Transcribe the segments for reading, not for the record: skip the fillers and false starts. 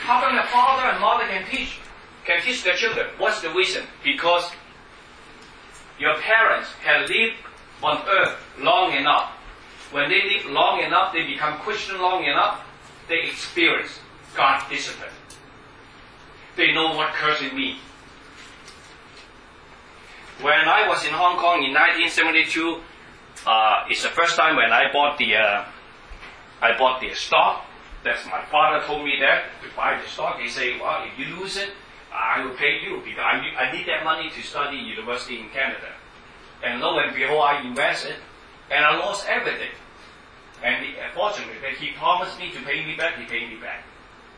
How come the father and mother can teach their children? What's the reason? Because your parents have lived on earth long enough. When they live long enough, they become Christian long enough, they experience God's discipline. They know what cursing means. When I was in Hong Kong in 1972, it's the first time when I bought the stock. That's my father told me that to buy the stock. He said, well, if you lose it, I will pay you because I need that money to study university in Canada. And lo and behold, I invested and I lost everything. And fortunately, he promised me to pay me back. He paid me back.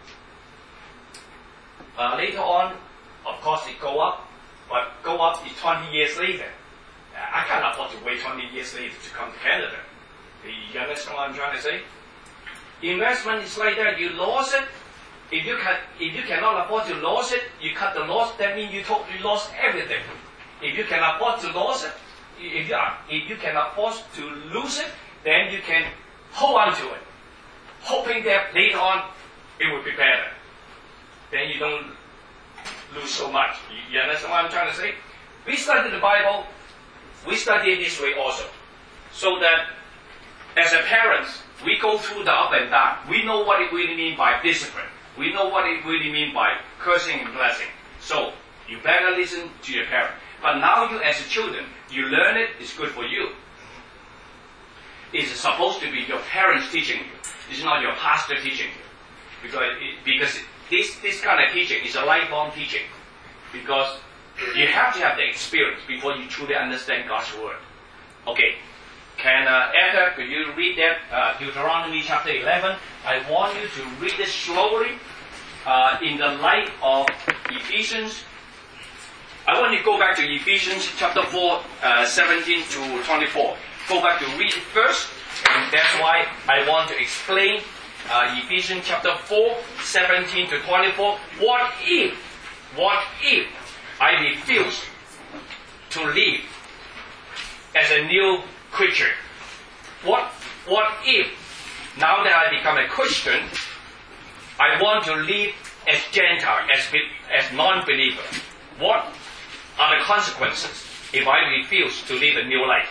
Later on, of course, it go up, but go up is 20 years later. I can't afford to wait 20 years later to come to Canada. You understand what I'm trying to say? Investment is like that. You lost it. If you cannot afford to lose it, you cut the loss. That means you totally lost everything. If you can afford to lose it, if you can afford to lose it, then you can hold on to it, hoping that later on it will be better. Then you don't lose so much. You understand what I'm trying to say? We study the Bible. We study it this way also, so that as a parents, we go through the up and down. We know what it really means by discipline. We know what it really means by cursing and blessing. So you better listen to your parents. But now you as a children, you learn it, it's good for you. It's supposed to be your parents teaching you. It's not your pastor teaching you. Because this kind of teaching is a lifelong teaching. Because you have to have the experience before you truly understand God's Word. Okay. Can Edgar, could you read that Deuteronomy chapter 11? I want you to read it slowly in the light of Ephesians. I want you to go back to Ephesians chapter 4, 17 to 24. Go back to read it first, and that's why I want to explain Ephesians chapter 4, 17 to 24. What if I refuse to live as a new creature? What if, now that I become a Christian, I want to live as Gentile, as non-believer? What are the consequences if I refuse to live a new life?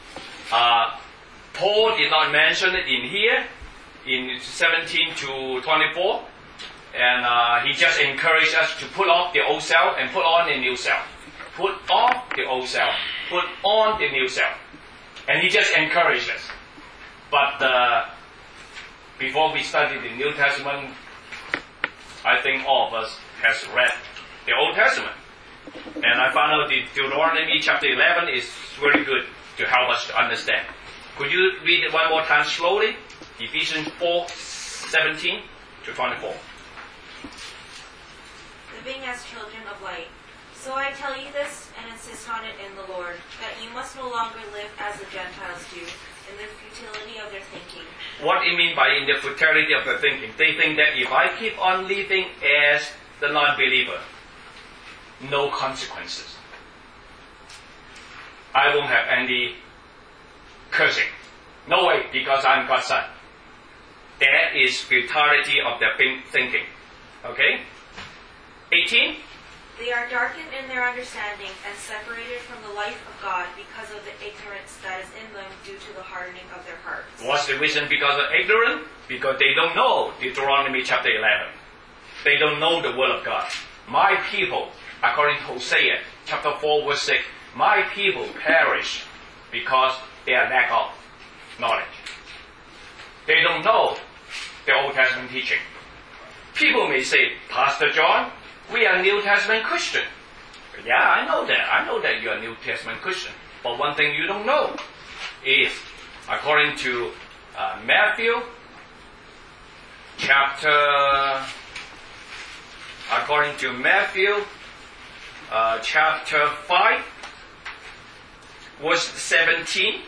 Paul did not mention it in here, in 17 to 24, and he just encouraged us to put off the old self and put on the new self. Put off the old self, put on the new self. And he just encouraged us. But before we study the New Testament, I think all of us has read the Old Testament. And I found out the Deuteronomy chapter 11 is very good to help us to understand. Could you read it one more time slowly? Ephesians 4, 17 to 24. Living as children of light. So I tell you this and insist on it in the Lord, that you must no longer live as the Gentiles do, in the futility of their thinking. What do you mean by in the futility of their thinking? They think that if I keep on living as the non-believer, no consequences. I won't have any cursing. No way, because I'm God's son. That is futility of their thinking. Okay? 18. They are darkened in their understanding and separated from the life of God because of the ignorance that is in them due to the hardening of their hearts. What's the reason because of ignorance? Because they don't know Deuteronomy chapter 11. They don't know the Word of God. My people, according to Hosea chapter 4 verse 6, my people perish because they are lack of knowledge. They don't know the Old Testament teaching. People may say, Pastor John, we are New Testament Christian. Yeah, I know that. I know that you are New Testament Christian. But one thing you don't know is, according to Matthew chapter 5, verse 17,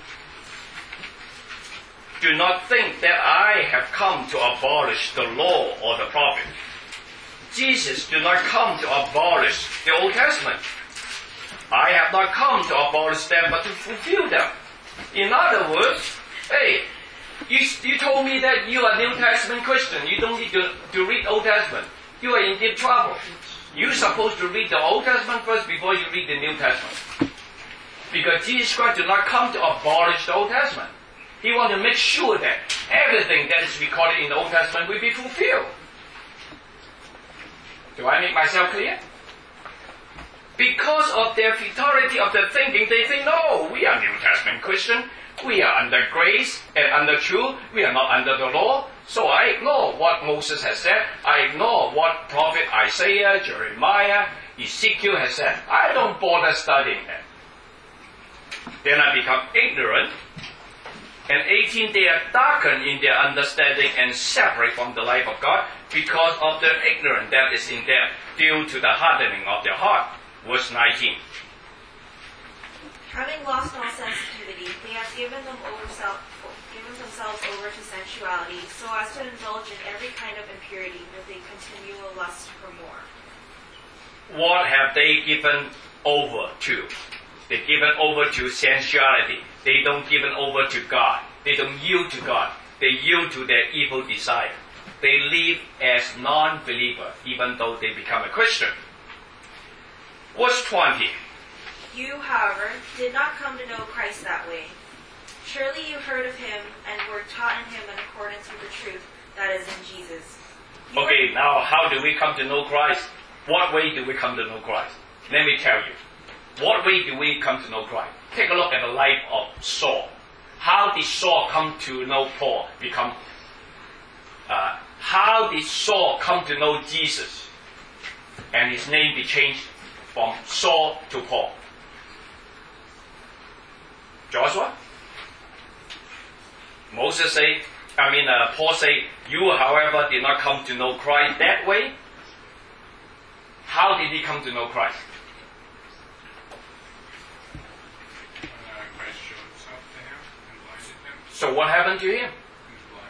do not think that I have come to abolish the law or the prophet. Jesus did not come to abolish the Old Testament. I have not come to abolish them, but to fulfill them. In other words, hey, you told me that you are New Testament Christian. You don't need to read Old Testament. you are in deep trouble. You're supposed to read the Old Testament first before you read the New Testament. Because Jesus Christ did not come to abolish the Old Testament. He wanted to make sure that everything that is recorded in the Old Testament will be fulfilled. Do I make myself clear? Because of their futility of their thinking, they think, no, we are New Testament Christian. We are under grace and under truth. We are not under the law. So I ignore what Moses has said. I ignore what prophet Isaiah, Jeremiah, Ezekiel has said. I don't bother studying them. Then I become ignorant. And 18, they are darkened in their understanding and separate from the life of God because of the ignorance that is in them due to the hardening of their heart. Verse 19. Having lost all sensitivity, they have given themselves over to sensuality, so as to indulge in every kind of impurity with a continual lust for more. What have they given over to? They're given over to sensuality. They don't give it over to God. They don't yield to God. They yield to their evil desire. They live as non-believer, even though they become a Christian. Verse 20. You, however, did not come to know Christ that way. Surely you heard of him and were taught in him in accordance with the truth that is in Jesus. Okay, now how do we come to know Christ? What way do we come to know Christ? Let me tell you. What way do we come to know Christ? Take a look at the life of Saul. How did Saul come to know Paul? How did Saul come to know Jesus? And his name be changed from Saul to Paul. Joshua? Paul say, you, however, did not come to know Christ that way. How did he come to know Christ? Christ showed himself to him and blinded him. So what happened to him? He was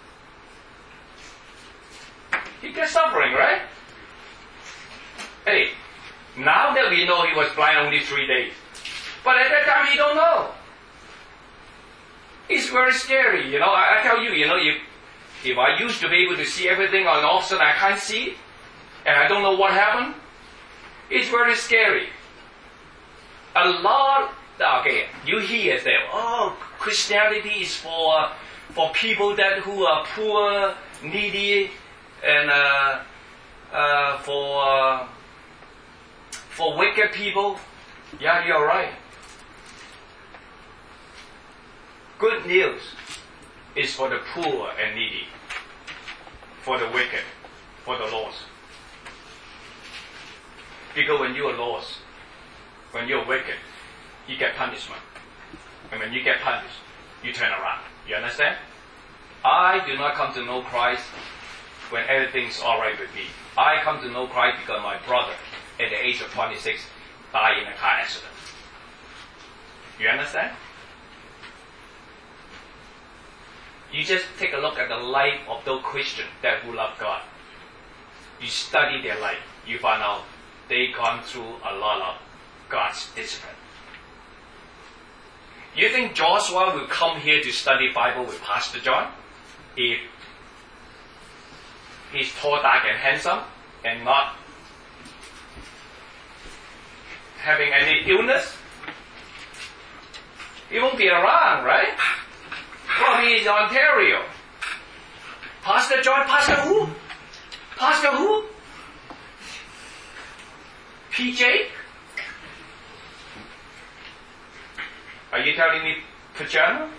blind. He got suffering, right? Hey, now that we know he was blind only 3 days. But at that time he don't know. It's very scary, I tell you, if I used to be able to see everything and all of a sudden I can't see it, and I don't know what happened, it's very scary. A lot, you hear that, Christianity is for people who are poor, needy, and for wicked people. Yeah, you're right. Good news is for the poor and needy, for the wicked, for the lost. Because when you are lost, when you're wicked, you get punishment. And when you get punished, you turn around. You understand? I do not come to know Christ when everything's alright with me. I come to know Christ because my brother, at the age of 26, died in a car accident. You understand? You just take a look at the life of those Christians who love God. You study their life, you find out they've gone through a lot of God's discipline. You think Joshua will come here to study Bible with Pastor John if he's tall, dark, and handsome and not having any illness? He won't be around, right? Well, he is in Ontario. Pastor John, Pastor who? Pastor who? PJ? Are you telling me pajama?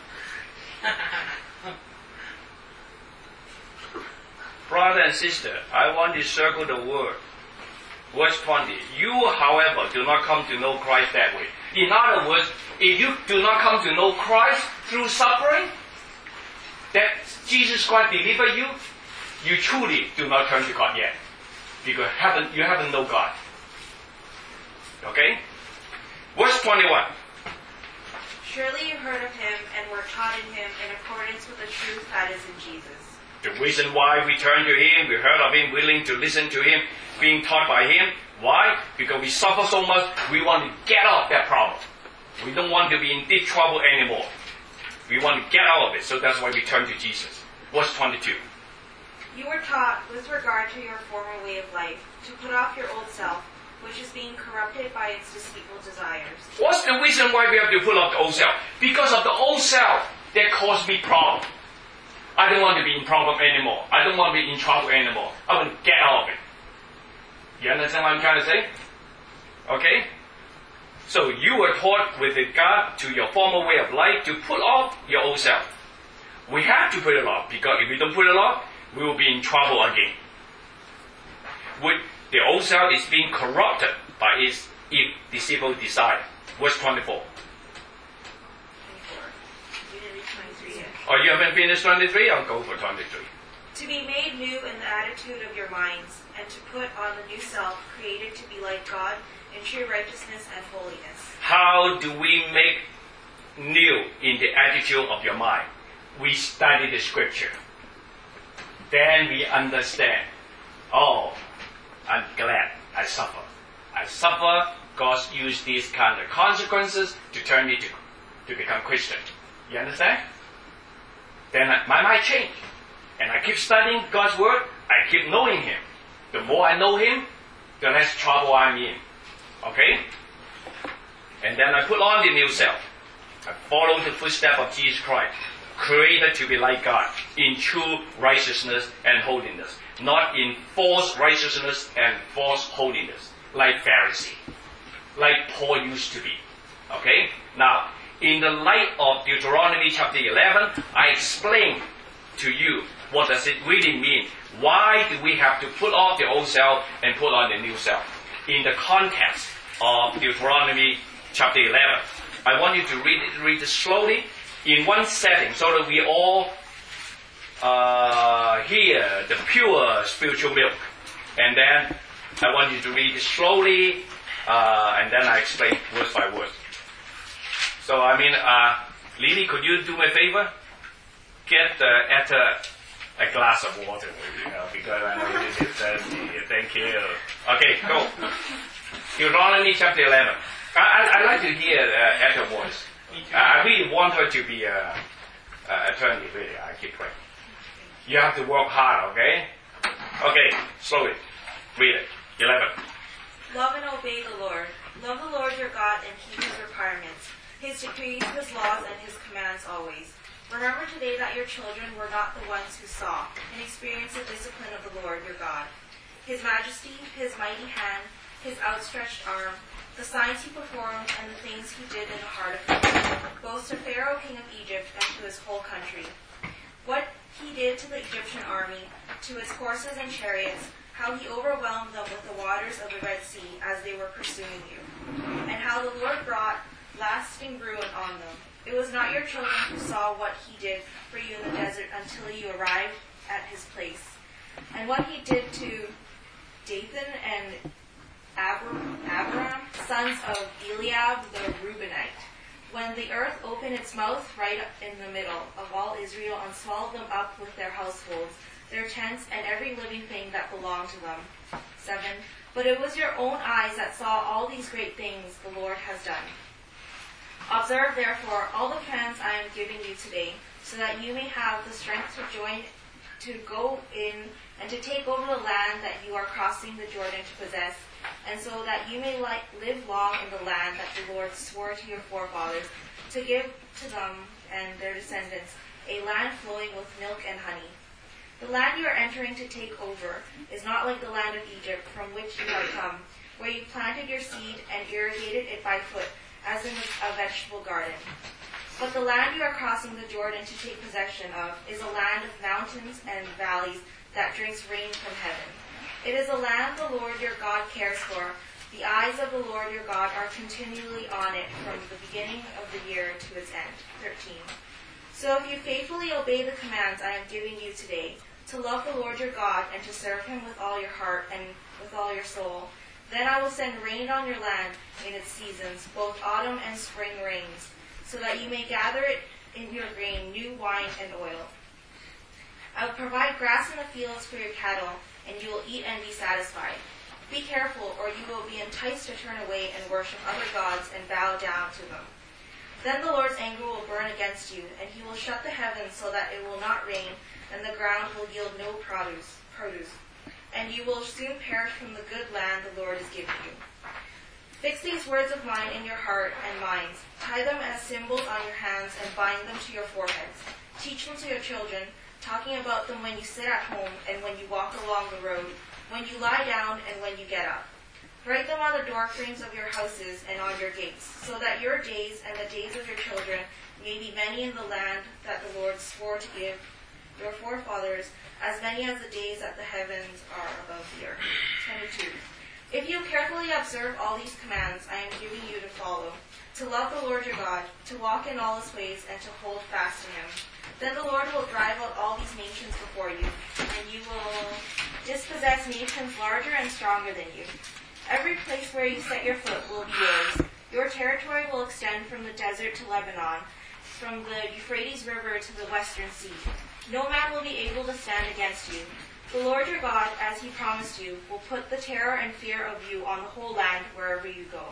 Brother and sister, I want to circle the word. Verse 20. You, however, do not come to know Christ that way. In other words, if you do not come to know Christ through suffering, that Jesus Christ delivered you, you truly do not turn to God yet. Because you haven't known God. Okay? Verse 21. Surely you heard of him and were taught in him in accordance with the truth that is in Jesus. The reason why we turn to him, we heard of him, willing to listen to him, being taught by him. Why? Because we suffer so much, we want to get out of that problem. We don't want to be in deep trouble anymore. We want to get out of it, so that's why we turn to Jesus. Verse 22. You were taught, with regard to your former way of life, to put off your old self, which is being corrupted by its deceitful desires. What's the reason why we have to put off the old self? Because of the old self that caused me problem. I don't want to be in problem anymore. I don't want to be in trouble anymore. I want to get out of it. You understand what I'm trying to say? Okay? So you were taught with regard to your former way of life to put off your old self. We have to put it off, because if we don't put it off, we will be in trouble again. The old self is being corrupted by its deceitful desire. Verse 24. 24. You didn't read 23 yet. Oh, you haven't finished 23? I'll go for 23. To be made new in the attitude of your minds, and to put on the new self, created to be like God in true righteousness and holiness. How do we make new in the attitude of your mind? We study the scripture. Then we understand. Oh, I'm glad I suffer. I suffer. God used these kind of consequences to turn me to become Christian. You understand? Then my mind changed. And I keep studying God's word. I keep knowing Him. The more I know Him, the less trouble I'm in. Okay? And then I put on the new self. I follow the footsteps of Jesus Christ, created to be like God, in true righteousness and holiness, not in false righteousness and false holiness, like Pharisee, like Paul used to be. Okay? Now, in the light of Deuteronomy chapter 11, I explain to you what does it really mean. Why do we have to put off the old self and put on the new self? In the context of Deuteronomy chapter 11, I want you to read it slowly in one setting so that we all hear the pure spiritual milk. And then I want you to read it slowly, and then I explain word by word. So, Lily, could you do me a favor? Get a glass of water, because I know this is thirsty. Thank you. Okay, go. Deuteronomy chapter 11. I like to hear Etta voice. I really want her to be an attorney, really. I keep praying. You have to work hard, okay? Okay, slowly. Read it. 11. Love and obey the Lord. Love the Lord your God and keep His requirements, His decrees, His laws, and His commands always. Remember today that your children were not the ones who saw and experienced the discipline of the Lord your God. His majesty, His mighty hand, His outstretched arm, the signs He performed, and the things He did in the heart of Pharaoh, both to Pharaoh king of Egypt and to his whole country. What He did to the Egyptian army, to its horses and chariots, how He overwhelmed them with the waters of the Red Sea as they were pursuing you, and how the Lord brought lasting ruin on them. It was not your children who saw what He did for you in the desert until you arrived at His place, and what He did to Dathan and Abiram, sons of Eliab the Reubenite, when the earth opened its mouth right in the middle of all Israel and swallowed them up with their households, their tents, and every living thing that belonged to them. 7. But it was your own eyes that saw all these great things the Lord has done. Observe, therefore, all the commands I am giving you today, so that you may have the strength to go in and to take over the land that you are crossing the Jordan to possess, and so that you may live long in the land that the Lord swore to your forefathers to give to them and their descendants, a land flowing with milk and honey. The land you are entering to take over is not like the land of Egypt from which you have come, where you planted your seed and irrigated it by foot, as in a vegetable garden. But the land you are crossing the Jordan to take possession of is a land of mountains and valleys that drinks rain from heaven. It is a land the Lord your God cares for. The eyes of the Lord your God are continually on it from the beginning of the year to its end. 13. So if you faithfully obey the commands I am giving you today, to love the Lord your God and to serve Him with all your heart and with all your soul, then I will send rain on your land in its seasons, both autumn and spring rains, so that you may gather it in your grain, new wine and oil. I will provide grass in the fields for your cattle, and you will eat and be satisfied. Be careful, or you will be enticed to turn away and worship other gods and bow down to them. Then the Lord's anger will burn against you, and He will shut the heavens so that it will not rain and the ground will yield no produce, and you will soon perish from the good land the Lord is giving you. Fix these words of mine in your heart and minds. Tie them as symbols on your hands and bind them to your foreheads. Teach them to your children, talking about them when you sit at home and when you walk along the road, when you lie down and when you get up. Write them on the doorframes of your houses and on your gates, so that your days and the days of your children may be many in the land that the Lord swore to give your forefathers, as many as the days that the heavens are above the earth. 22. If you carefully observe all these commands I am giving you to follow, to love the Lord your God, to walk in all his ways, and to hold fast to him, then the Lord will drive out all these nations before you, and you will dispossess nations larger and stronger than you. Every place where you set your foot will be yours. Your territory will extend from the desert to Lebanon, from the Euphrates River to the western sea. No man will be able to stand against you. The Lord your God, as he promised you, will put the terror and fear of you on the whole land wherever you go.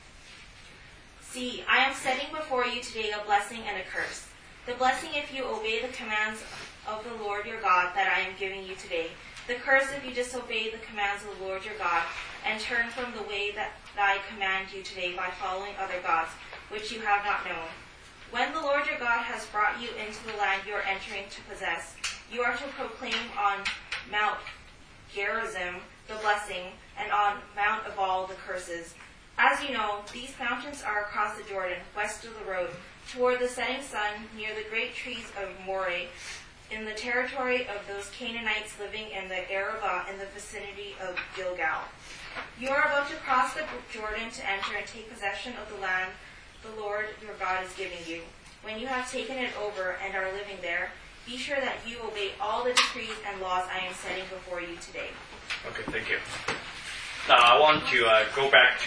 See, I am setting before you today a blessing and a curse. The blessing if you obey the commands of the Lord your God that I am giving you today. The curse if you disobey the commands of the Lord your God and turn from the way that I command you today by following other gods, which you have not known. When the Lord your God has brought you into the land you are entering to possess, you are to proclaim on Mount Gerizim the blessing, and on Mount Ebal the curses. As you know, these mountains are across the Jordan, west of the road, toward the setting sun, near the great trees of Moreh, in the territory of those Canaanites living in the Arabah in the vicinity of Gilgal. You are about to cross the Jordan to enter and take possession of the land the Lord your God is giving you. When you have taken it over and are living there, be sure that you obey all the decrees and laws I am setting before you today. Okay, thank you. Now I want to go back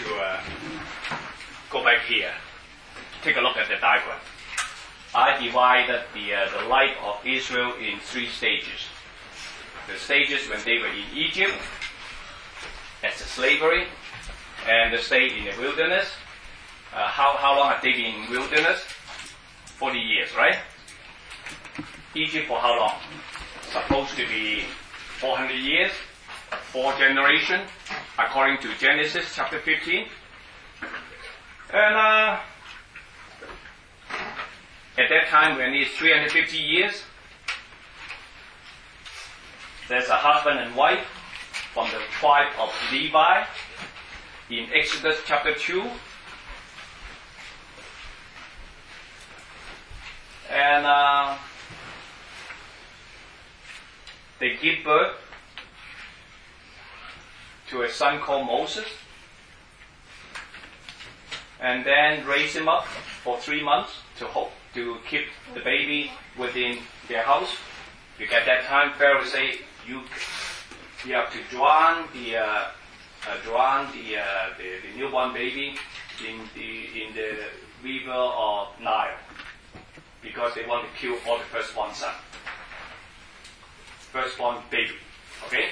here. Take a look at the diagram. I divided the life of Israel in 3 stages. The stages when they were in Egypt, as a slavery, and the stay in the wilderness. How long have they been in wilderness? 40 years, right? Egypt for how long? Supposed to be 400 years, 4 generations, according to Genesis chapter 15. And at that time, when it's 350 years, there's a husband and wife from the tribe of Levi in Exodus chapter 2. And they give birth to a son called Moses, and then raise him up for 3 months to keep the baby within their house. Because at that time, Pharaoh say you have to drown the newborn baby in the river of Nile, because they want to kill all the firstborn son, firstborn baby, okay,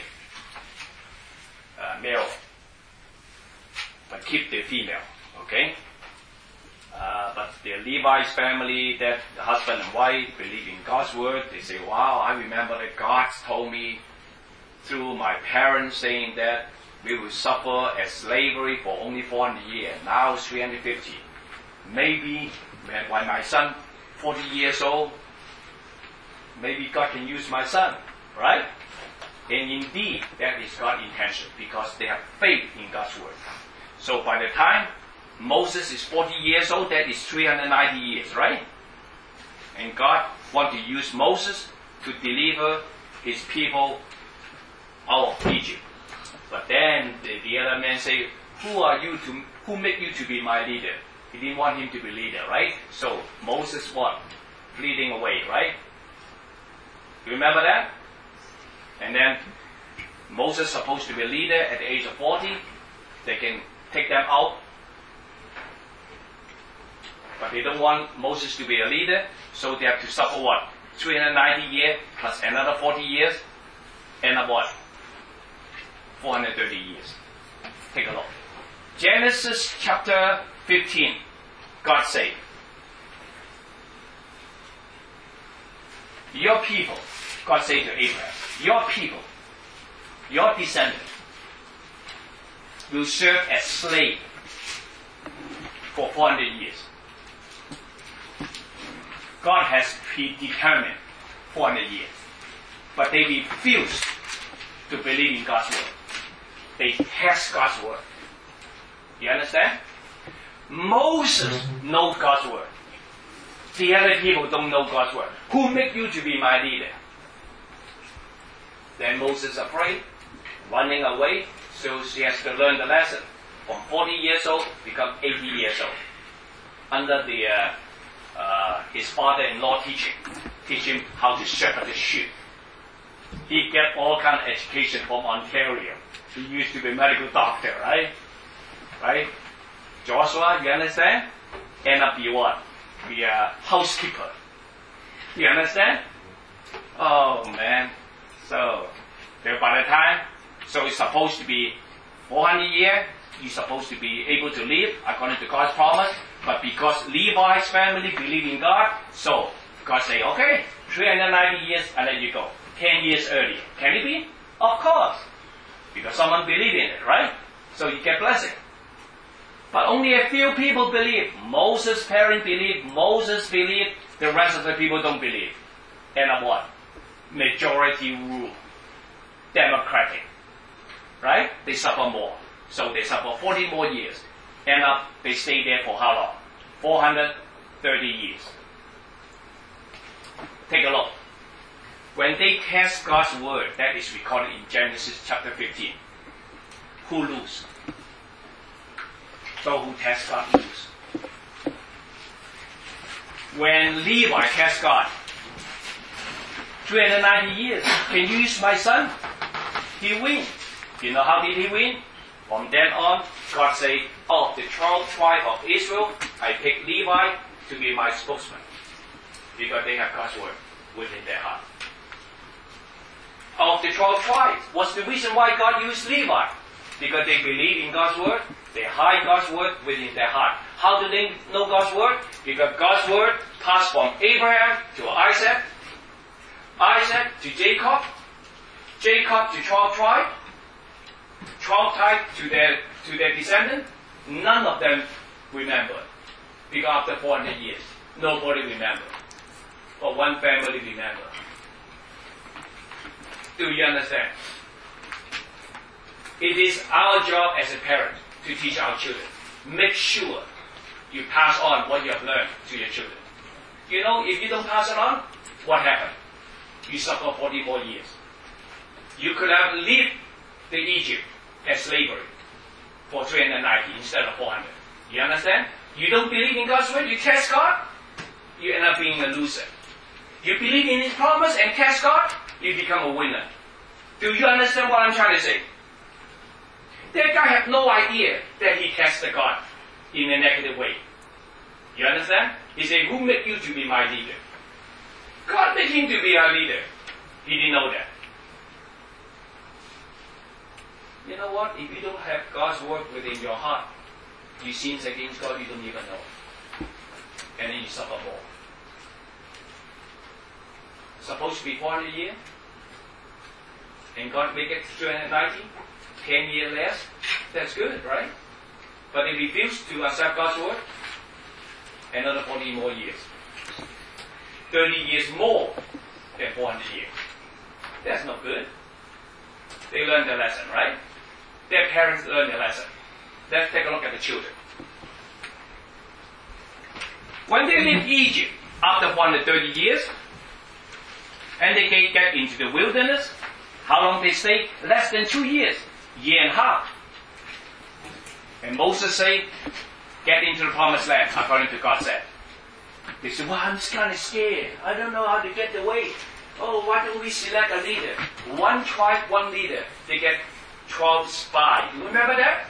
male, but keep the female, okay. But the Levi's family, that the husband and wife, believe in God's word. They say, wow, I remember that God told me through my parents saying that we will suffer as slavery for only 400 years. Now it's 350. Maybe when my son 40 years old, maybe God can use my son, right? And indeed, that is God's intention, because they have faith in God's word. So by the time Moses is 40 years old, that is 390 years, right? And God wants to use Moses to deliver his people out of Egypt. But then the other men say, who make you to be my leader? He didn't want him to be leader, right? So Moses what? Fleeing away, right? You remember that? And then Moses supposed to be a leader at the age of 40. They can take them out. But they don't want Moses to be a leader, so they have to suffer what? 390 years plus another 40 years, and what? 430 years. Take a look. Genesis chapter 15. God said, your people, God said to Abraham, your people, your descendants, will serve as slaves for 400 years. God has predetermined 400 years. But they refuse to believe in God's word. They test God's word. You understand? Moses knows God's word. The other people don't know God's word. Who make you to be my leader? Then Moses is afraid, running away, so she has to learn the lesson. From 40 years old, become 80 years old. Under his father-in-law teach him how to shepherd the sheep. He get all kind of education from Ontario. He used to be a medical doctor, right? Right? Joshua, you understand? End up be what? Be a housekeeper. You understand? Oh man. So, by the time, so it's supposed to be 400 years, you're supposed to be able to live according to God's promise, but because Levi's family believe in God, so God say, okay, 390 years, I let you go. 10 years earlier. Can it be? Of course. Because someone believe in it, right? So you get blessing. But only a few people believe. Moses' parents believe. Moses believe. The rest of the people don't believe. End up what? Majority rule. Democratic. Right? They suffer more. So they suffer 40 more years. End up, they stay there for how long? 430 years. Take a look. When they test God's word, that is recorded in Genesis chapter 15. Who lose? Those who test God lose. When Levi test God, 390 years, can you use my son? He win. You know how did he win? From then on, God said, of the 12 tribes of Israel, I pick Levi to be my spokesman. Because they have God's word within their heart. Of the 12 tribes, what's the reason why God used Levi? Because they believe in God's word, they hide God's word within their heart. How do they know God's word? Because God's word passed from Abraham to Isaac, Isaac to Jacob, Jacob to 12 tribes, 12 tribes to their descendants. None of them remember. Because after 400 years, nobody remember. But one family remember. Do you understand? It is our job as a parent to teach our children. Make sure you pass on what you have learned to your children. You know, if you don't pass it on, what happens? You suffer 40 more years. You could have lived the Egypt as slavery for 390 instead of 400. You understand? You don't believe in God's word, you test God, you end up being a loser. You believe in His promise and test God, you become a winner. Do you understand what I'm trying to say? That guy had no idea that he tested God in a negative way. You understand? He said, who made you to be my leader? God made him to be our leader. He didn't know that. You know what? If you don't have God's word within your heart, you sin against God, you don't even know. And then you suffer more. Supposed to be 400 years, and God make it 290, 10 years less. That's good, right? But they refuse to accept God's word, another 40 more years. 30 years more than 400 years. That's not good. They learned the lesson, right? Their parents learned the lesson. Let's take a look at the children. When they leave Egypt after 130 years, and they get into the wilderness, how long they stay? Less than 2 years, year and a half. And Moses said, get into the promised land, according to God said. They said, well, I'm just kind of scared. I don't know how to get away. Oh, why don't we select a leader? One tribe, one leader. They get 12 spies. You remember that?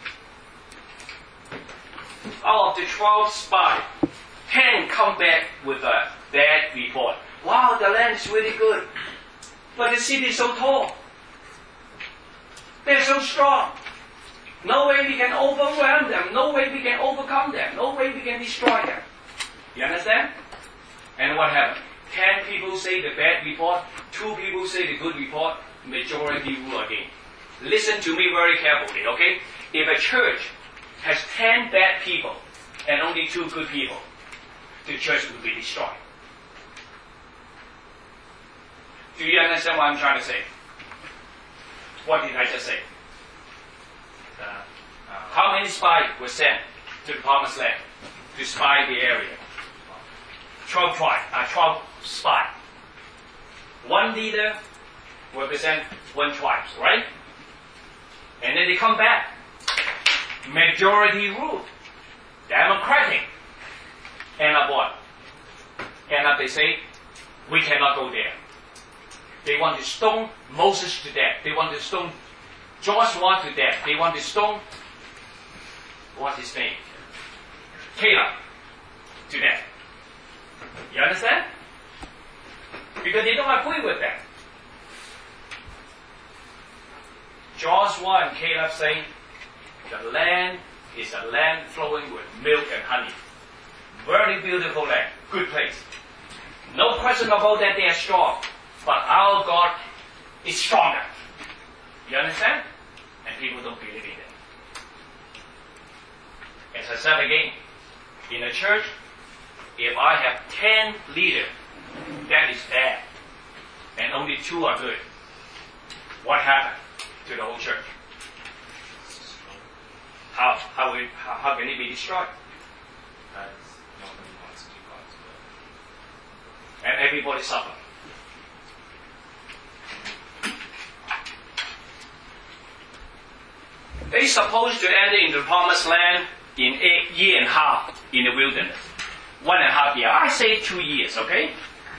Out of the 12 spies, 10 come back with a bad report. Wow, the land is really good. But the city is so tall. They're so strong. No way we can overwhelm them. No way we can overcome them. No way we can destroy them. You understand? And what happened? 10 people say the bad report, 2 people say the good report, majority rule again. Listen to me very carefully, okay? If a church has 10 bad people and only 2 good people, the church will be destroyed. Do you understand what I'm trying to say? What did I just say? How many spies were sent to the promised land to spy the area? 12 spies. One leader represent 1 tribe, right? And then they come back. Majority rule. Democratic. End up what? End up they say, we cannot go there. They want to stone Moses to death. They want to stone Joshua to death. They want to stone, what's his name? Caleb to death. You understand? Because they don't agree with that. Joshua and Caleb say, the land is a land flowing with milk and honey. Very beautiful land. Good place. No question about that they are strong. But our God is stronger. You understand? And people don't believe in it. As I said again, in a church, if I have 10 leaders, that is bad. And only 2 are good. What happened to the whole church? How can it be destroyed? And everybody suffer. They're supposed to enter into the promised land in 1.5 years in the wilderness. 1.5 years. I say 2 years, okay?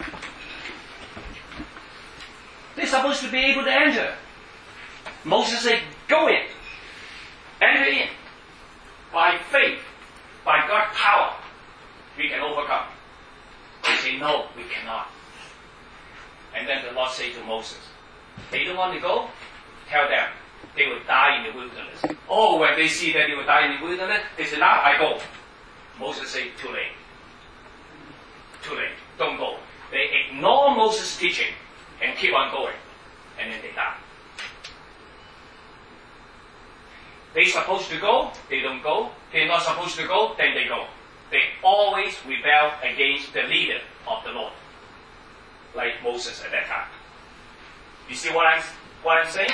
They're supposed to be able to enter. Moses said, go in. Enter in. By faith, by God's power, we can overcome. They say, no, we cannot. And then the Lord said to Moses, they don't want to go? Tell them. They will die in the wilderness. Oh, when they see that they will die in the wilderness, they say, now I go. Moses said, too late. Too late. Don't go. They ignore Moses' teaching and keep on going. And then they die. They're supposed to go, they don't go. They're not supposed to go, then they go. They always rebel against the leader of the Lord. Like Moses at that time. You see what I'm saying?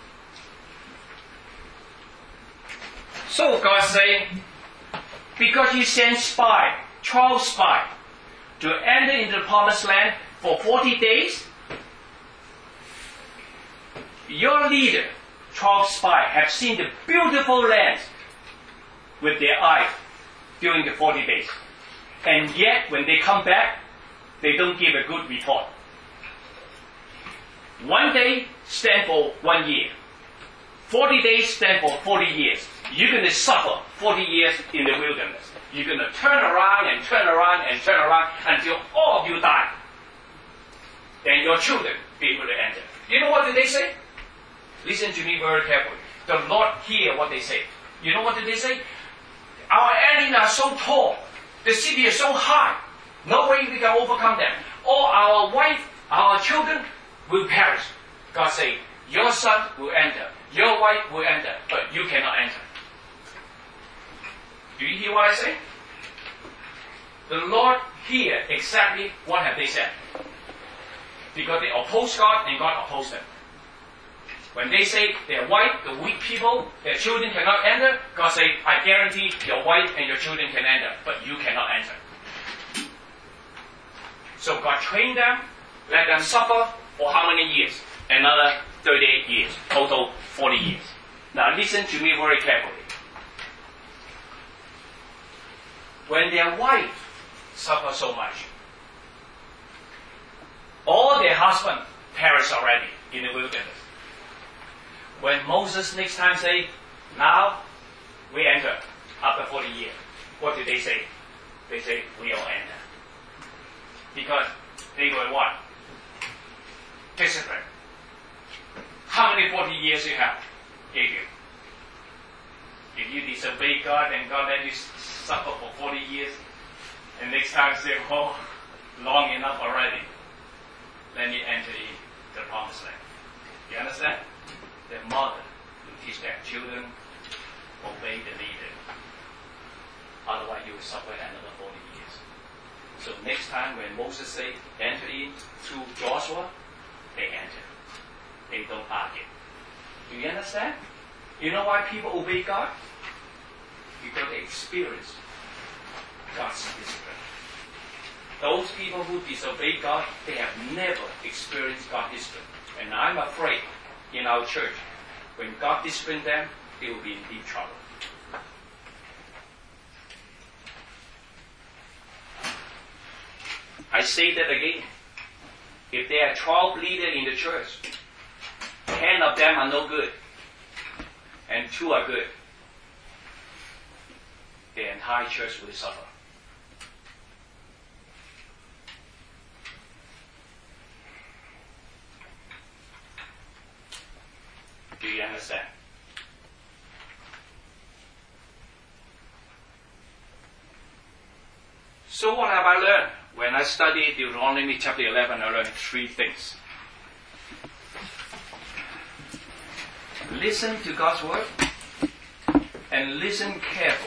So God saying, because you sent 12 spies, to enter into the promised land for 40 days, your leader, 12 spies, have seen the beautiful land with their eyes during the 40 days. And yet, when they come back, they don't give a good report. 1 day stands for 1 year. 40 days stand for 40 years. You're going to suffer 40 years in the wilderness. You're going to turn around and turn around and turn around until all of you die. Then your children be able to enter. You know what did they say? Listen to me very carefully. The Lord hear what they say. You know what did they say? Our enemies are so tall. The city is so high. No way we can overcome them. All our wife, our children will perish. God say, your son will enter. Your wife will enter. But you cannot enter. Do you hear what I say? The Lord hear exactly what have they said. Because they oppose God and God opposed them. When they say their wife, the weak people, their children cannot enter, God say, I guarantee your wife and your children can enter, but you cannot enter. So God trained them, let them suffer for how many years? Another 38 years, total 40 years. Now listen to me very carefully. When their wife suffer so much, all their husband perished already in the wilderness. When Moses next time say, now we enter after 40 years, what did they say? They say, we all enter. Because they were what? Discipline. How many 40 years you have? Gave you. If you disobey God and God let you suffer for 40 years, and next time say, oh, long enough already. let me enter in the promised land. You understand? The mother will teach their children, obey the leader. Otherwise you will suffer another 40 years. So next time when Moses say enter in through Joshua, they enter. They don't argue. Do you understand? You know why people obey God? Because they experience God's discipline. Those people who disobey God, they have never experienced God's discipline. And I'm afraid in our church, when God disciplines them, they will be in deep trouble. I say that again. If there are 12 leaders in the church, 10 of them are no good, and 2 are good, the entire church will suffer. Do you understand? So what have I learned? When I studied Deuteronomy chapter 11, I learned 3 things. Listen to God's word and listen carefully.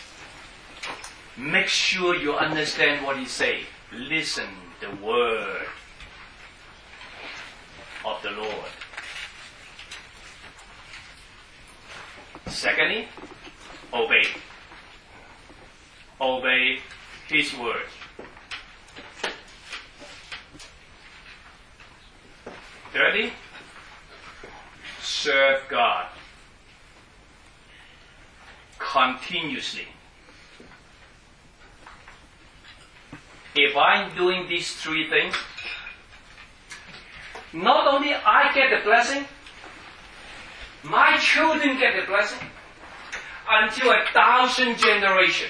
Make sure you understand what He says. Listen the word of the Lord. Secondly, obey. Obey His word. Thirdly, serve God continuously. If I'm doing these 3 things, not only I get the blessing, my children get the blessing until 1,000 generations.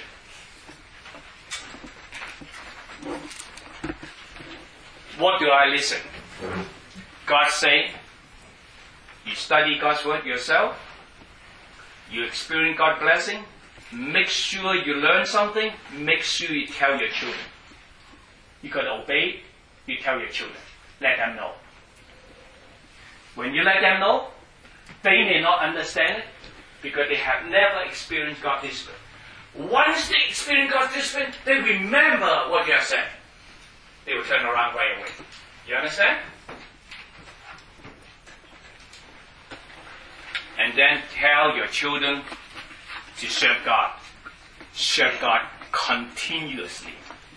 What do I listen? God say, you study God's word yourself, you experience God's blessing, make sure you learn something, make sure you tell your children. You can obey, you tell your children. Let them know. When you let them know, they may not understand it because they have never experienced God's discipline. Once they experience God's discipline, they remember what you have said. They will turn around right away. You understand? And then tell your children to serve God. Serve God continuously.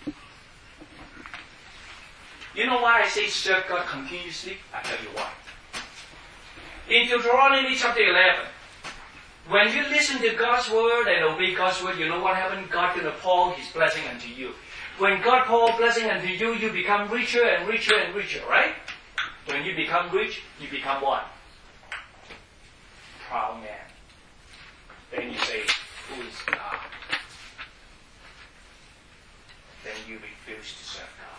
You know why I say serve God continuously? I'll tell you why. In Deuteronomy chapter 11, when you listen to God's word and obey God's word, you know what happened? God going to pour His blessing unto you. When God pours blessing unto you, you become richer and richer and richer, right? When you become rich, you become what? Proud man. Then you say, who is God? Then you refuse to serve God.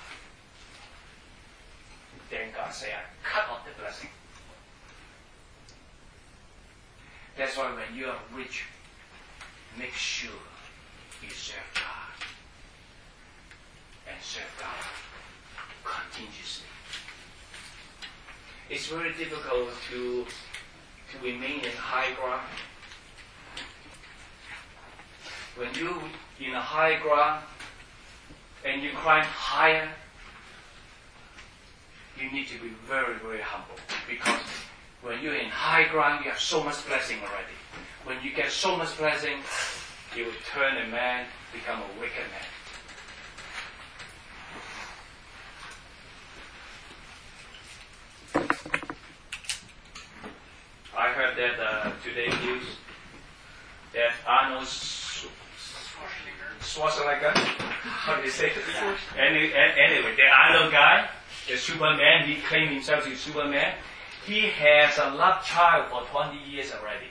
Then God say, I cut off the blessing. That's why when you are rich, make sure you serve God. And serve God continuously. It's very difficult to remain in high ground. When you in a high ground and you climb higher, you need to be very, very humble. Because when you're in high ground, you have so much blessing already. When you get so much blessing, you will turn a man, become a wicked man. I heard that today news that Arnold Schwarzenegger, how do you say it? Anyway, the Arnold guy, the Superman, he claimed himself to be Superman. He has a love child for 20 years already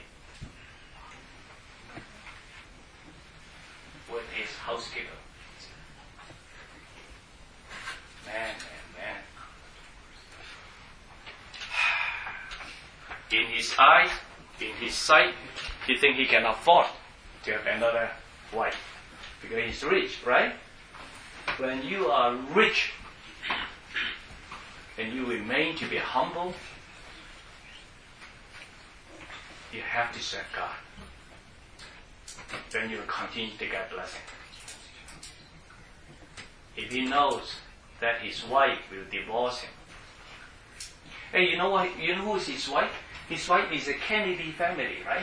with his housekeeper. Man. In his eyes, in his sight, he thinks he can afford to have another wife because he's rich, right? When you are rich, and you remain to be humble, you have to serve God. Then you will continue to get blessing. If he knows that his wife will divorce him. Hey, you know what? You know who is his wife? His wife is a Kennedy family, right?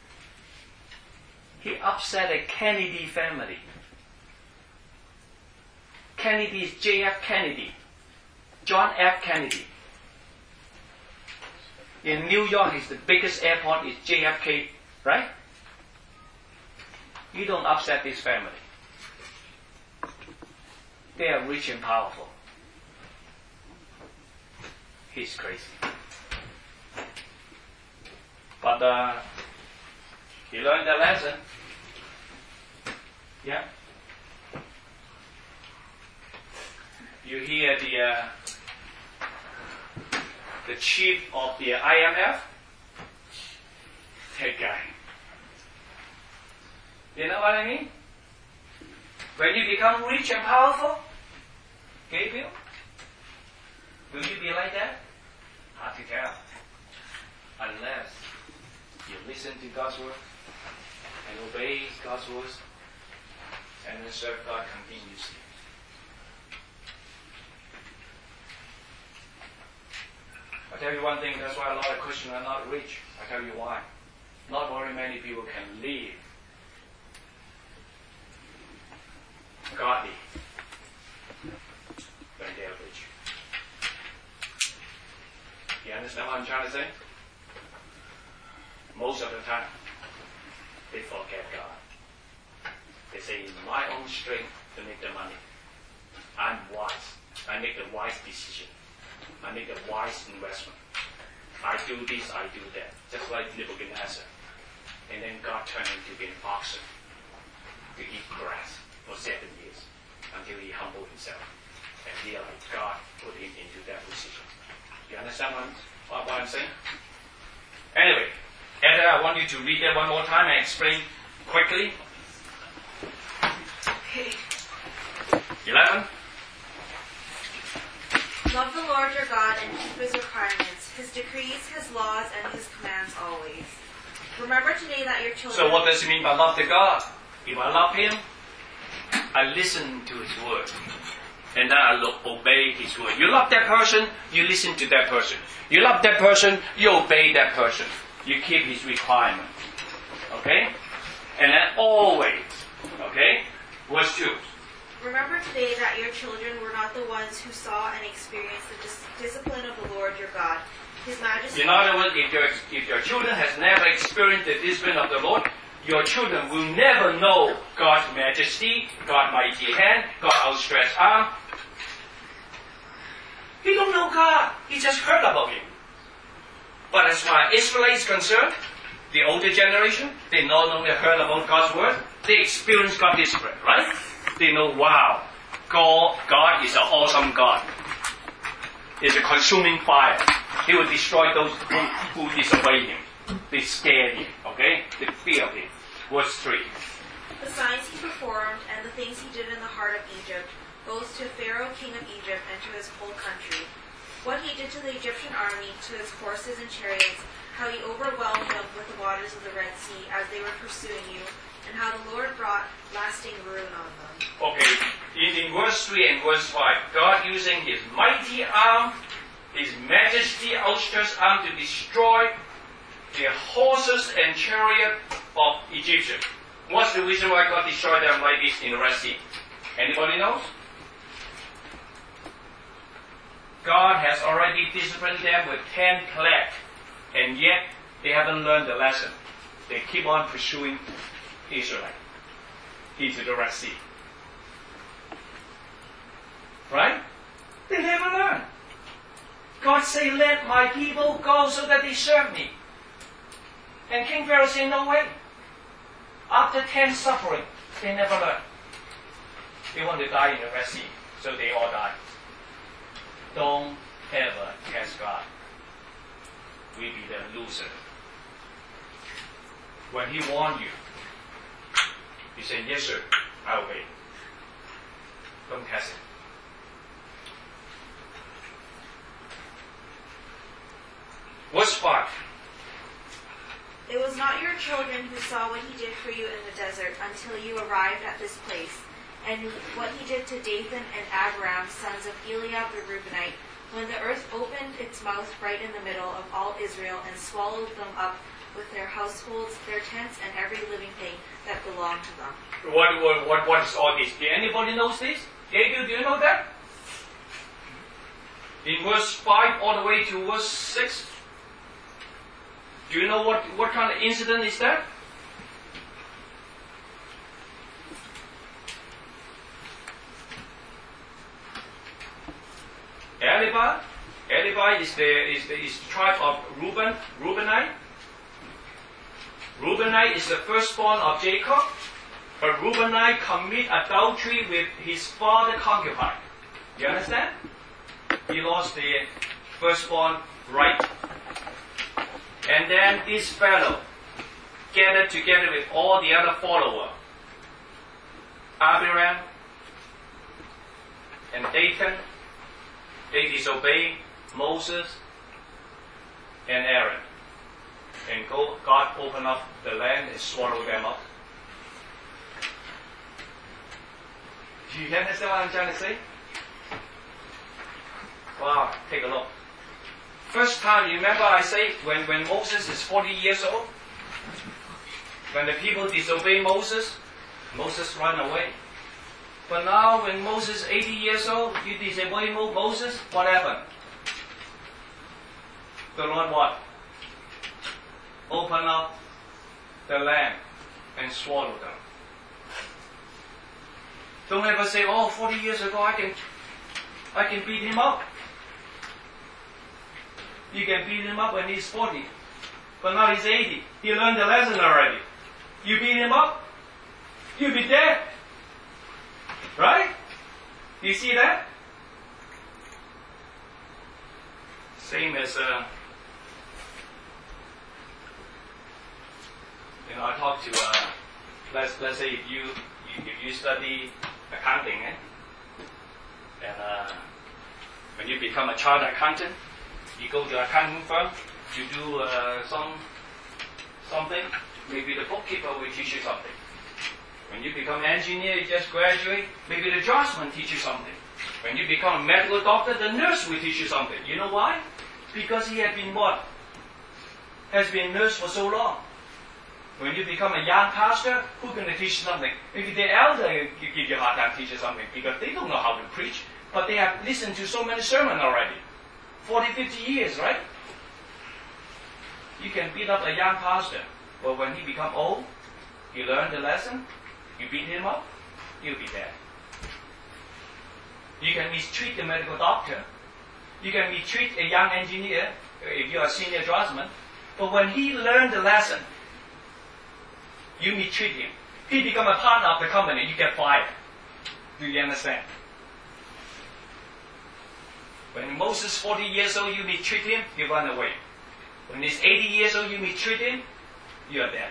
He upset a Kennedy family. Kennedy is J.F. Kennedy. John F. Kennedy. In New York, the biggest airport is JFK, right? You don't upset this family. They are rich and powerful. He's crazy. But he learned the lesson. Yeah? You hear the chief of the IMF? That guy. You know what I mean? When you become rich and powerful, Gabriel, will you be like that? Hard to tell. Unless you listen to God's word and obey God's words and then serve God continuously. I tell you one thing, that's why a lot of Christians are not rich. I tell you why. Not very many people can live godly when they are rich. You understand what I'm trying to say? Most of the time, they forget God. They say, in my own strength to make the money. I'm wise. I make the wise decision. I make the wise investment. I do this, I do that. Just like Nebuchadnezzar. And then God turned him to be an oxen to eat grass for 7 years until he humbled himself and realized God put him into that position. You understand what I'm saying? Anyway, Heather, I want you to read that one more time and explain quickly. 11. Love the Lord your God and keep his requirements, his decrees, his laws, and his commands always. Remember today that your children... So what does it mean by love the God? If I love him, I listen to his word. And then I obey his word. You love that person, you listen to that person. You love that person, you obey that person. You keep his requirement. Okay? And then always. Okay? Verse 2. Remember today that your children were not the ones who saw and experienced the discipline of the Lord your God, his majesty... In other words, if your children has never experienced the discipline of the Lord, your children will never know God's majesty, God's mighty hand, God's outstretched arm. He don't know God. He just heard about him. But as far as Israel is concerned, the older generation, they not only heard about God's word, they experienced God's discipline, right? They know, wow, God is an awesome God. He's a consuming fire. He will destroy those who disobey him. They scared him, okay? They fear him. Verse 3. The signs he performed and the things he did in the heart of Egypt, both to Pharaoh king of Egypt and to his whole country. What he did to the Egyptian army, to his horses and chariots, how he overwhelmed them with the waters of the Red Sea as they were pursuing you, and how the Lord brought lasting ruin on them. Okay, in verse 3 and verse 5, God using his mighty arm, his majesty outstretched arm to destroy the horses and chariot of Egyptians. What's the reason why God destroyed them like this in the Red Sea? Anybody knows? God has already disciplined them with 10 plagues, and yet they haven't learned the lesson. They keep on pursuing Israel into the Red Sea. Right? They never learn. God said, let my people go so that they serve me. And King Pharaoh said, no way. After 10 suffering, they never learn. They want to die in the Red Sea, so they all die. Don't ever test God. We be the loser. When he warned you, you say, yes sir, I obey. Don't test Verse 5. It was not your children who saw what he did for you in the desert until you arrived at this place, and what he did to Dathan and Abiram, sons of Eliab the Reubenite, when the earth opened its mouth right in the middle of all Israel and swallowed them up with their households, their tents, and every living thing that belonged to them. What is all this? Did anybody knows this? Gabriel, do you know that? In verse 5 all the way to verse 6. Do you know what kind of incident is that? Eliab is the tribe of Reubenite. Reubenite is the firstborn of Jacob, but Reubenite commit adultery with his father concubine. You understand? He lost the firstborn right. And then this fellow gathered together with all the other followers, Abiram and Dathan. They disobeyed Moses and Aaron. And God opened up the land and swallowed them up. Do you understand what I'm trying to say? Wow, take a look. First time, remember I say when Moses is 40 years old, when the people disobey Moses, Moses run away. But now when Moses is 80 years old, you disobey Moses, what happened? The Lord what? Open up the land and swallow them. Don't ever say, 40 years ago I can beat him up. You can beat him up when he's 40. But now he's 80. He learned the lesson already. You beat him up, you'll be dead. Right? You see that? Same as, I talk to, let's say if you study accounting, and when you become a chartered accountant, you go to an accounting firm, you do something, maybe the bookkeeper will teach you something. When you become an engineer, you just graduate, maybe the draftsman teach you something. When you become a medical doctor, the nurse will teach you something. You know why? Because he had been what? Has been nurse for so long. When you become a young pastor, who's going to teach you something? Maybe the elder give you a hard time teach you something because they don't know how to preach, but they have listened to so many sermons already. 40, 50 years, right? You can beat up a young pastor, but when he become old, he learn the lesson, you beat him up, he'll be dead. You can mistreat the medical doctor. You can mistreat a young engineer if you're a senior draftsman. But when he learned the lesson, you mistreat him. He become a partner of the company, you get fired. Do you understand? When Moses is 40 years old, you mistreat him, he run away. When he's 80 years old, you mistreat him, you are dead.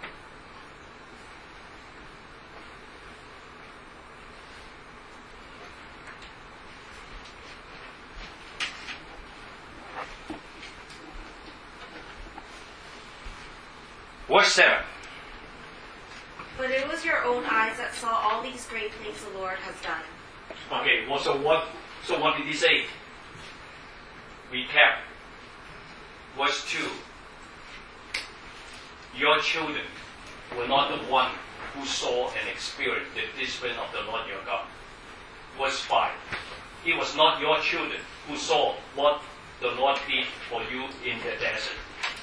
Verse 7. But it was your own eyes that saw all these great things the Lord has done. Okay, well, so what did he say? Recap. Verse 2. Your children were not the one who saw and experienced the discipline of the Lord your God. Verse 5. It was not your children who saw what the Lord did for you in the desert.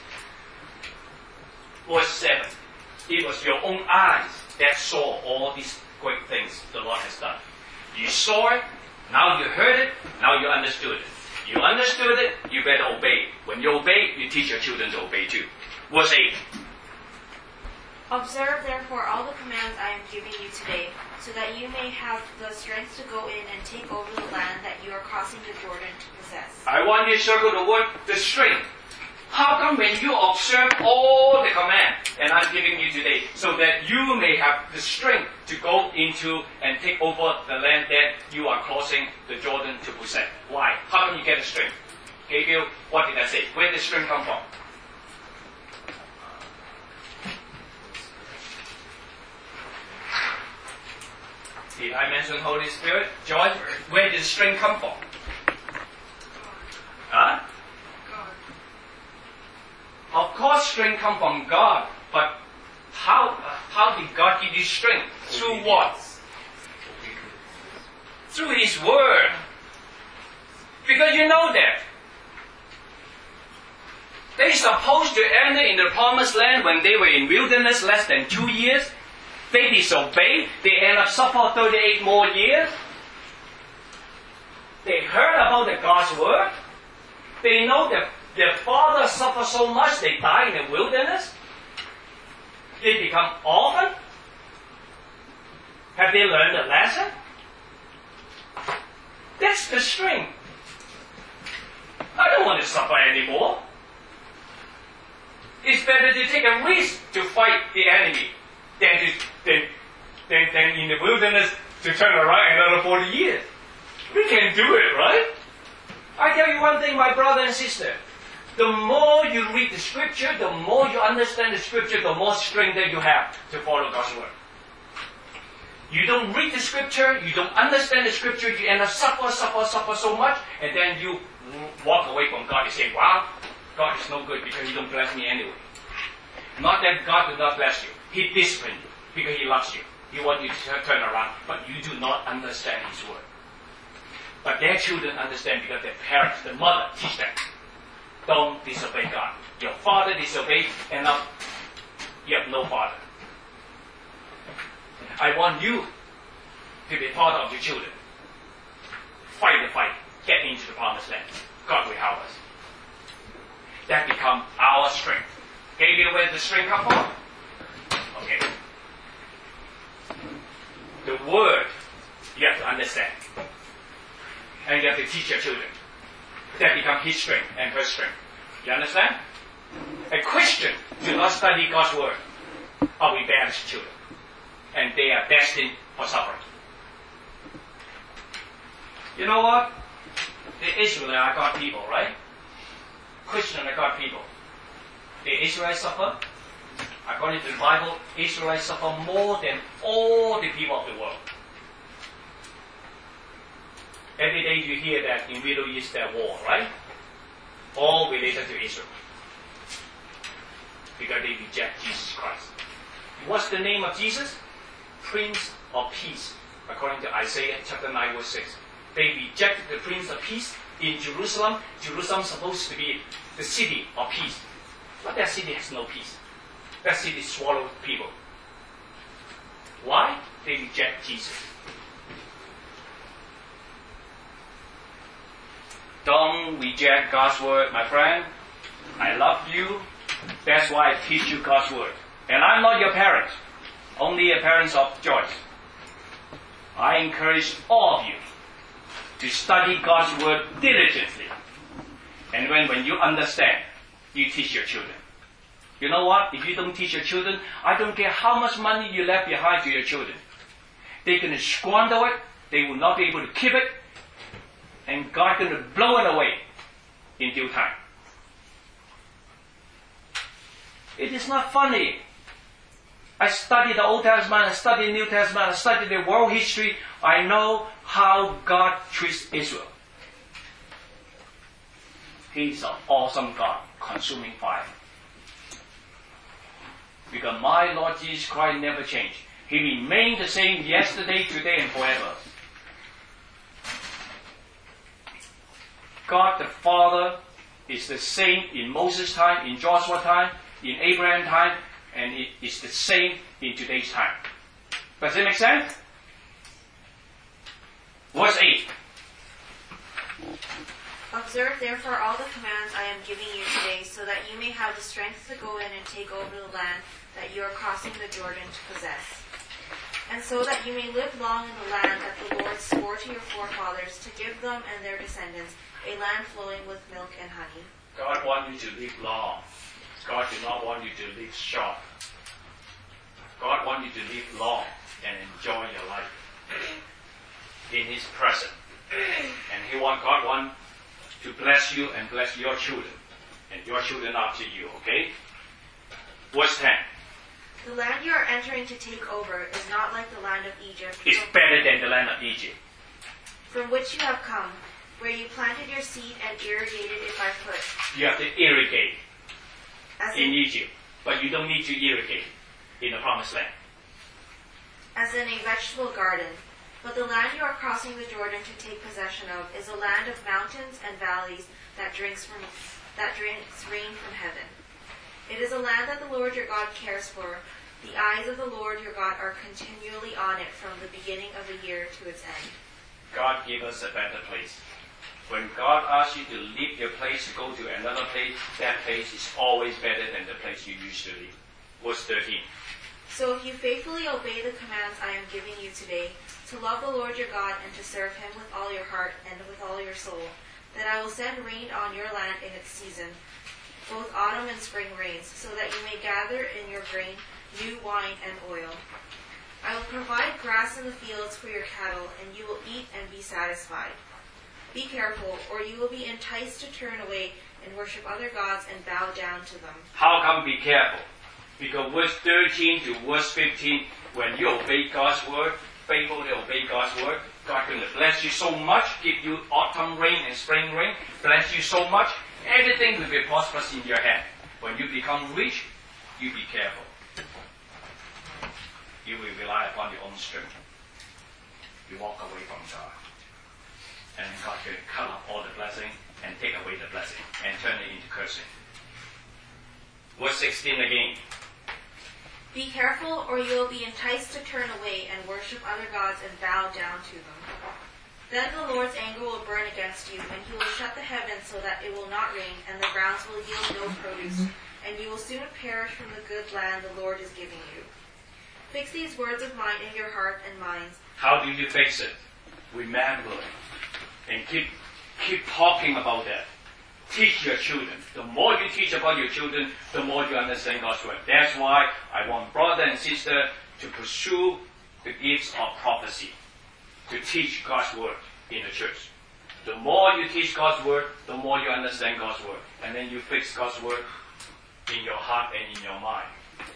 Verse 7. It was your own eyes that saw all these great things the Lord has done. You saw it, now you heard it, now you understood it. You understood it, you better obey. When you obey, you teach your children to obey too. Verse 8. Observe therefore all the commands I am giving you today, so that you may have the strength to go in and take over the land that you are crossing the Jordan to possess. I want you to circle the word, the strength. How come when you observe all the commands and I'm giving you today, so that you may have the strength to go into and take over the land that you are crossing the Jordan to possess? Why? How come you get the strength? Gabriel, what did I say? Where did strength come from? Did I mention Holy Spirit? George, where did strength come from? Huh? Of course strength comes from God, but how did God give you strength? Through what? Through His Word. Because you know that. They supposed to enter in the promised land when they were in wilderness less than 2 years. They disobeyed. They end up suffering 38 more years. They heard about the God's Word. They know that their father suffered so much they died in the wilderness. They become orphan. Have they learned the lesson? That's the strength. I don't want to suffer anymore. It's better to take a risk to fight the enemy than in the wilderness to turn around another 40 years. We can do it, right? I tell you one thing, my brother and sister. The more you read the Scripture, the more you understand the Scripture, the more strength that you have to follow God's Word. You don't read the Scripture, you don't understand the Scripture, you end up suffer so much, and then you walk away from God and say, wow, God is no good because He don't bless me anyway. Not that God will not bless you. He disciplines you because He loves you. He wants you to turn around, but you do not understand His Word. But their children understand because their parents, the mother, teach them. Don't disobey God. Your father disobeyed, and now you have no father. I want you to be part of your children. Fight the fight. Get into the promised land. God will help us. That becomes our strength. Gabriel, where does the strength come from? Okay. The Word, you have to understand. And you have to teach your children. That becomes his strength and her strength. You understand? A Christian do not study God's Word are rebellious children. And they are destined for suffering. You know what? The Israelites are God people, right? Christians are God people. The Israelites suffer. According to the Bible, Israelites suffer more than all the people of the world. Every day you hear that in Middle East there war, right? All related to Israel. Because they reject Jesus Christ. What's the name of Jesus? Prince of Peace, according to Isaiah chapter 9 verse 6. They rejected the Prince of Peace in Jerusalem. Jerusalem is supposed to be the city of peace. But that city has no peace. That city swallowed people. Why? They reject Jesus. Don't reject God's Word, my friend. I love you. That's why I teach you God's Word. And I'm not your parents. Only a parents of Joyce. I encourage all of you to study God's Word diligently. And when you understand, you teach your children. You know what? If you don't teach your children, I don't care how much money you left behind to your children. They're going to squander it. They will not be able to keep it. And God's going to blow it away in due time. It is not funny. I studied the Old Testament, I studied the New Testament, I studied the world history. I know how God treats Israel. He's an awesome God, consuming fire. Because my Lord Jesus Christ never changed. He remained the same yesterday, today, and forever. God the Father is the same in Moses' time, in Joshua time, in Abraham time, and it is the same in today's time. Does it make sense? Verse 8. Observe therefore all the commands I am giving you today, so that you may have the strength to go in and take over the land that you are crossing the Jordan to possess. And so that you may live long in the land that the Lord swore to your forefathers to give them and their descendants, a land flowing with milk and honey. God wants you to live long. God does not want you to live short. God wants you to live long and enjoy your life in His presence. And God wants to bless you and bless your children and your children after you, okay? Verse 10. The land you are entering to take over is not like the land of Egypt, It's better than the land of Egypt. from which you have come, where you planted your seed and irrigated it by foot. You have to irrigate As in in, Egypt, but you don't need to irrigate in the promised land. as in a vegetable garden. But the land you are crossing the Jordan to take possession of is a land of mountains and valleys that drinks rain from heaven. It is a land that the Lord your God cares for. The eyes of the Lord your God are continually on it from the beginning of the year to its end. God gave us a better place. When God asks you to leave your place to go to another place, that place is always better than the place you used to live. Verse 13. So if you faithfully obey the commands I am giving you today, to love the Lord your God and to serve him with all your heart and with all your soul, then I will send rain on your land in its season, both autumn and spring rains, so that you may gather in your grain, new wine, and oil. I will provide grass in the fields for your cattle, and you will eat and be satisfied. Be careful, or you will be enticed to turn away and worship other gods and bow down to them. How come be careful? Because verse 13 to verse 15, when you obey God's word, faithfully obey God's word, God will bless you so much, give you autumn rain and spring rain, bless you so much, everything will be prosperous in your hand. When you become rich, you be careful. You will rely upon your own strength. You walk away from God. And God will cut off all the blessing and take away the blessing and turn it into cursing. Verse 16 again. Be careful, or you will be enticed to turn away and worship other gods and bow down to them. Then the Lord's anger will burn against you, and he will shut the heavens so that it will not rain, and the grounds will yield no produce, and you will soon perish from the good land the Lord is giving you. Fix these words of mine in your heart and minds. How do you fix it? Remember it. And keep talking about that. Teach your children. The more you teach about your children, the more you understand God's word. That's why I want brother and sister to pursue the gifts of prophecy, to teach God's word in the church. The more you teach God's word, the more you understand God's word. And then you fix God's word in your heart and in your mind.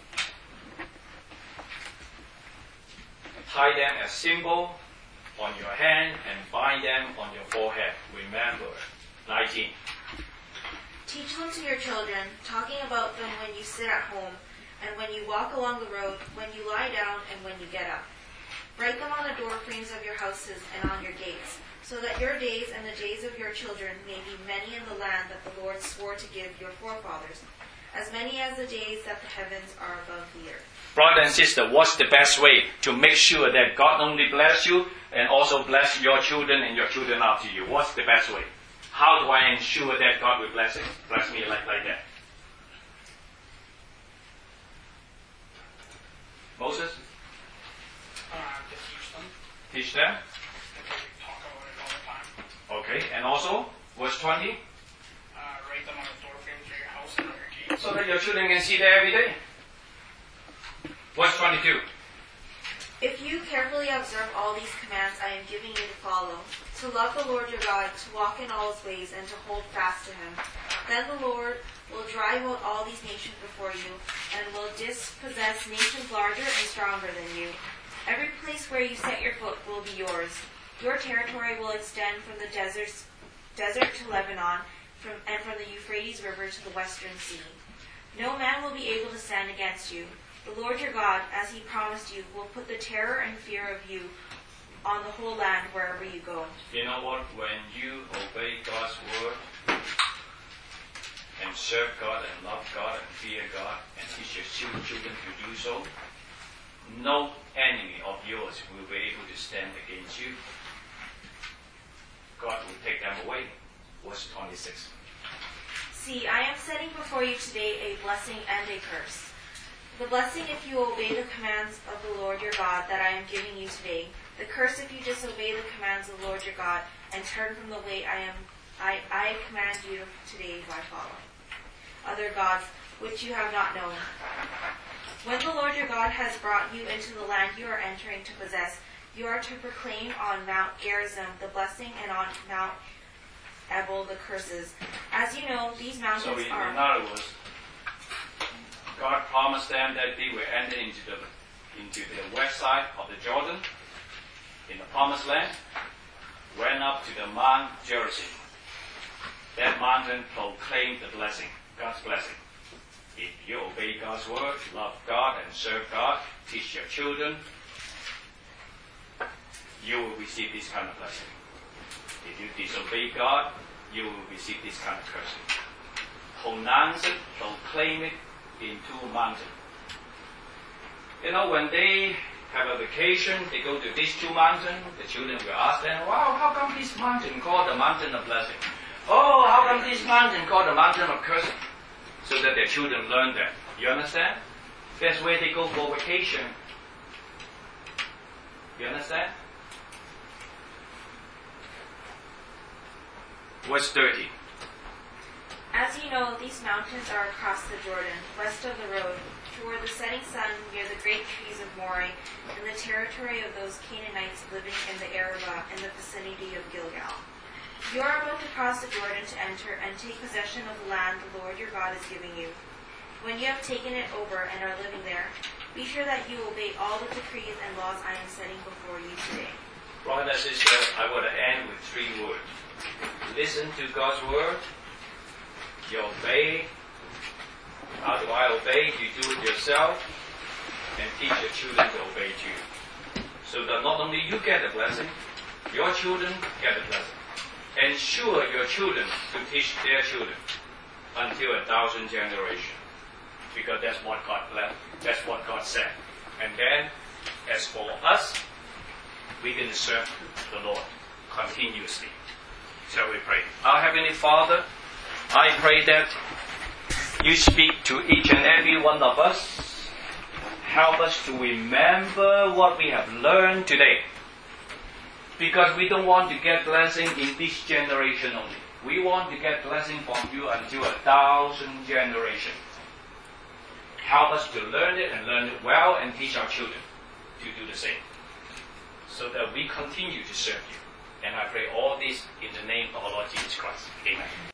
Tie them as symbol on your hand and bind them on your forehead. Remember. 19. Teach them to your children, talking about them when you sit at home, and when you walk along the road, when you lie down, and when you get up. Write them on the doorframes of your houses and on your gates, so that your days and the days of your children may be many in the land that the Lord swore to give your forefathers, as many as the days that the heavens are above the earth. Brother and sister, what's the best way to make sure that God only bless you and also bless your children and your children after you? What's the best way? How do I ensure that God will bless me like that? Moses? To teach them. Teach them. They talk about it all the time. Okay, and also, verse 20? Write them on the doorframes of your house and on your gates. So that your children can see that every day. Verse 22. If you carefully observe all these commands I am giving you to follow, to love the Lord your God, to walk in all his ways, and to hold fast to him, then the Lord will drive out all these nations before you, and will dispossess nations larger and stronger than you. Every place where you set your foot will be yours. Your territory will extend from the desert to Lebanon, and from the Euphrates River to the western sea. No man will be able to stand against you. The Lord your God, as he promised you, will put the terror and fear of you on the whole land wherever you go. You know what? When you obey God's word and serve God and love God and fear God and teach your children to do so, no enemy of yours will be able to stand against you. God will take them away. Verse 26. See, I am setting before you today a blessing and a curse. The blessing if you obey the commands of the Lord your God that I am giving you today. The curse if you disobey the commands of the Lord your God and turn from the way I command you today by following other gods which you have not known. When the Lord your God has brought you into the land you are entering to possess, you are to proclaim on Mount Gerizim the blessing, and on Mount Abel the curses. As you know, these So mountains in are... other words, God promised them that they will enter into the west side of the Jordan, in the promised land, went up to the Mount Gerizim. That mountain proclaimed the blessing, God's blessing. If you obey God's word, love God and serve God, teach your children, you will receive this kind of blessing. If you disobey God, you will receive this kind of cursing. Pronounce it, proclaim it in two mountains. You know, when they have a vacation, they go to these two mountains, the children will ask them, wow, how come this mountain called the mountain of blessing? Oh, how come this mountain called the mountain of cursing? So that their children learn that. You understand? That's where they go for vacation. You understand? Verse 30. As you know, these mountains are across the Jordan, west of the road, toward the setting sun near the great trees of Moreh, in the territory of those Canaanites living in the Arabah in the vicinity of Gilgal. You are about to cross the Jordan to enter and take possession of the land the Lord your God is giving you. When you have taken it over and are living there, be sure that you obey all the decrees and laws I am setting before you today. Brothers and sisters, I want to end with 3 words. Listen to God's word. You obey. How do I obey? You do it yourself. And teach your children to obey you. So that not only you get the blessing, your children get the blessing. Ensure your children to teach their children until 1,000 generations. Because that's what God blessed. That's what God said. And then, as for us, we can serve the Lord continuously. Shall we pray? Our Heavenly Father, I pray that you speak to each and every one of us. Help us to remember what we have learned today. Because we don't want to get blessing in this generation only. We want to get blessing from you until 1,000 generations. Help us to learn it and learn it well and teach our children to do the same. So that we continue to serve you. And I pray all this in the name of our Lord Jesus Christ. Amen.